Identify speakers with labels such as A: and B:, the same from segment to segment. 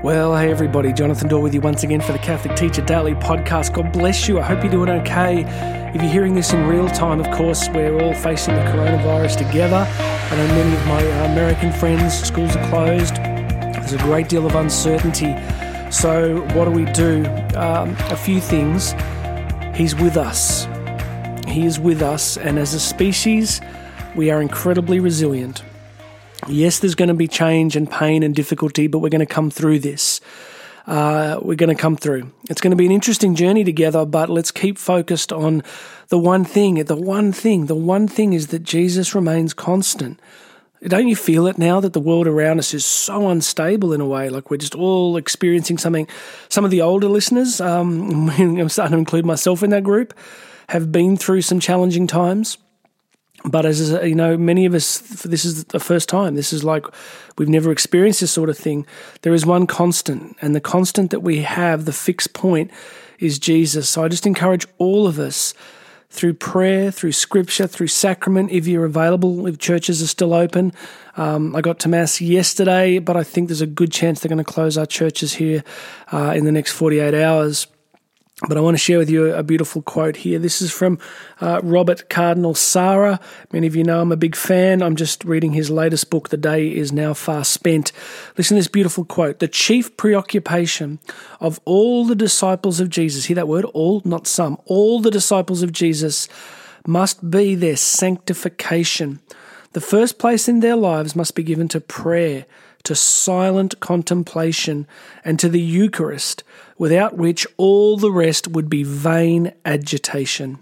A: Well, hey everybody, Jonathan Dorr with you once again for the Catholic Teacher Daily Podcast. God bless you. I hope you're doing okay. If you're hearing this in real time, of course, we're all facing the coronavirus together. I know many of my American friends, schools are closed. There's a great deal of uncertainty. So what do? A few things. He's with us. He is with us, and as a species, we are incredibly resilient. Yes, there's going to be change and pain and difficulty, but we're going to come through this. We're going to come through. It's going to be an interesting journey together, but let's keep focused on the one thing. The one thing is that Jesus remains constant. Don't you feel it now that the world around us is so unstable in a way? Like we're just all experiencing something. Some of the older listeners, I'm starting to include myself in that group, have been through some challenging times. But as you know, many of us, this is the first time. This is like we've never experienced this sort of thing. There is one constant, and the constant that we have, the fixed point, is Jesus. So I just encourage all of us through prayer, through scripture, through sacrament, if you're available, if churches are still open. I got to Mass yesterday, but I think there's a good chance they're going to close our churches here in the next 48 hours. But I want to share with you a beautiful quote here. This is from Robert Cardinal Sarah. Many of you know I'm a big fan. I'm just reading his latest book, The Day Is Now Far Spent. Listen to this beautiful quote. The chief preoccupation of all the disciples of Jesus, hear that word, all, not some, all the disciples of Jesus must be their sanctification. The first place in their lives must be given to prayer, to silent contemplation, and to the Eucharist, without which all the rest would be vain agitation.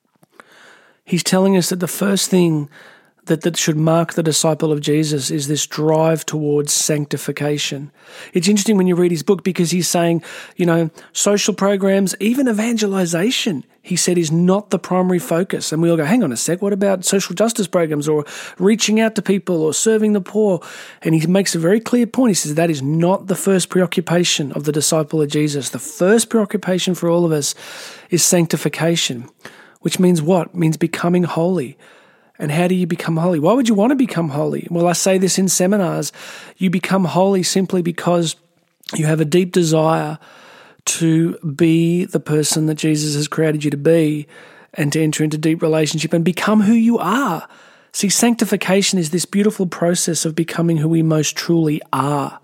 A: He's telling us that the first thing that should mark the disciple of Jesus is this drive towards sanctification. It's interesting when you read his book because he's saying, social programs, even evangelization, he said, is not the primary focus. And we all go, hang on a sec, what about social justice programs or reaching out to people or serving the poor? And he makes a very clear point. He says that is not the first preoccupation of the disciple of Jesus. The first preoccupation for all of us is sanctification, which means what? It means becoming holy. And how do you become holy? Why would you want to become holy? Well, I say this in seminars. You become holy simply because you have a deep desire to be the person that Jesus has created you to be and to enter into deep relationship and become who you are. See, sanctification is this beautiful process of becoming who we most truly are.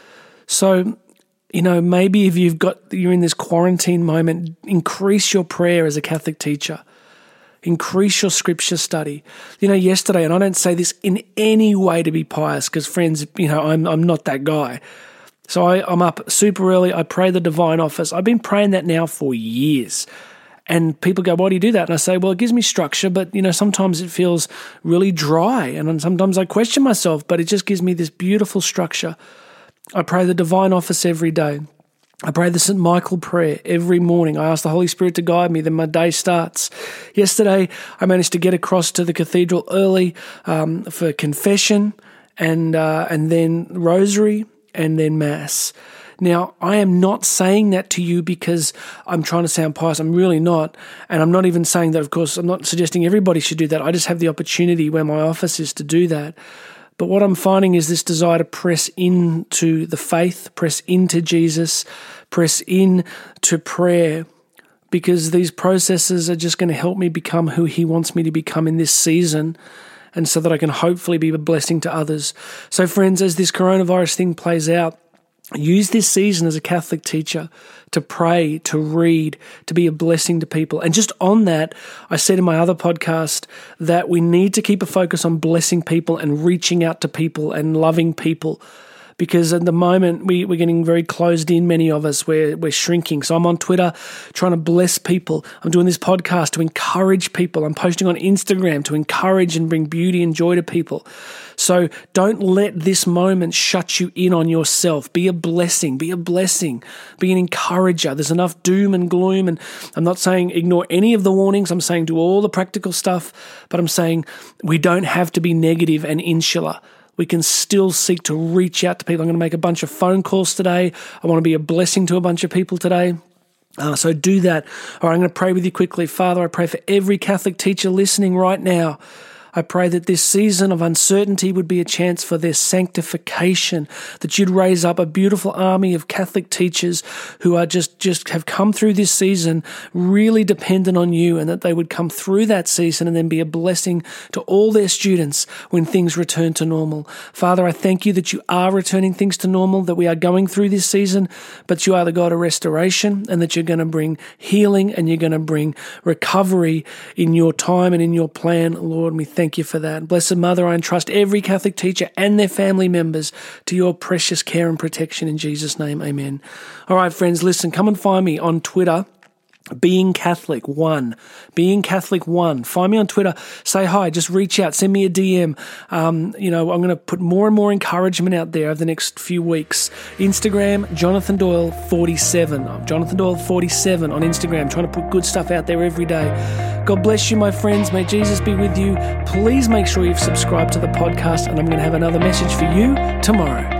A: So, maybe if you're in this quarantine moment, increase your prayer as a Catholic teacher. Increase your scripture study. Yesterday, and I don't say this in any way to be pious because, friends, I'm not that guy. So I'm up super early. I pray the Divine Office. I've been praying that now for years. And people go, why do you do that? And I say, well, it gives me structure, but, sometimes it feels really dry. And sometimes I question myself, but it just gives me this beautiful structure. I pray the Divine Office every day. I pray the St. Michael prayer every morning. I ask the Holy Spirit to guide me, then my day starts. Yesterday, I managed to get across to the cathedral early for confession and then rosary and then Mass. Now, I am not saying that to you because I'm trying to sound pious. I'm really not. And I'm not even saying that, of course, I'm not suggesting everybody should do that. I just have the opportunity where my office is to do that. But what I'm finding is this desire to press into the faith, press into Jesus, press into prayer, because these processes are just going to help me become who he wants me to become in this season, and so that I can hopefully be a blessing to others. So friends, as this coronavirus thing plays out, use this season as a Catholic teacher to pray, to read, to be a blessing to people. And just on that, I said in my other podcast that we need to keep a focus on blessing people and reaching out to people and loving people. Because at the moment, we're getting very closed in, many of us, we're shrinking. So I'm on Twitter trying to bless people. I'm doing this podcast to encourage people. I'm posting on Instagram to encourage and bring beauty and joy to people. So don't let this moment shut you in on yourself. Be a blessing, be an encourager. There's enough doom and gloom, and I'm not saying ignore any of the warnings. I'm saying do all the practical stuff, but I'm saying we don't have to be negative and insular. We can still seek to reach out to people. I'm going to make a bunch of phone calls today. I want to be a blessing to a bunch of people today. So do that. All right, I'm going to pray with you quickly. Father, I pray for every Catholic teacher listening right now. I pray that this season of uncertainty would be a chance for their sanctification, that you'd raise up a beautiful army of Catholic teachers who are just have come through this season really dependent on you, and that they would come through that season and then be a blessing to all their students when things return to normal. Father, I thank you that you are returning things to normal, that we are going through this season, but you are the God of restoration, and that you're going to bring healing and you're going to bring recovery in your time and in your plan, Lord. And we thank you for that. Blessed Mother, I entrust every Catholic teacher and their family members to your precious care and protection in Jesus' name. Amen. All right, friends, listen, come and find me on Twitter. Being Catholic 1. Find me on Twitter. Say hi. Just reach out. Send me a DM. I'm going to put more and more encouragement out there over the next few weeks. Instagram, Jonathan Doyle 47. Jonathan Doyle 47 on Instagram. Trying to put good stuff out there every day. God bless you, my friends. May Jesus be with you. Please make sure you've subscribed to the podcast, and I'm going to have another message for you tomorrow.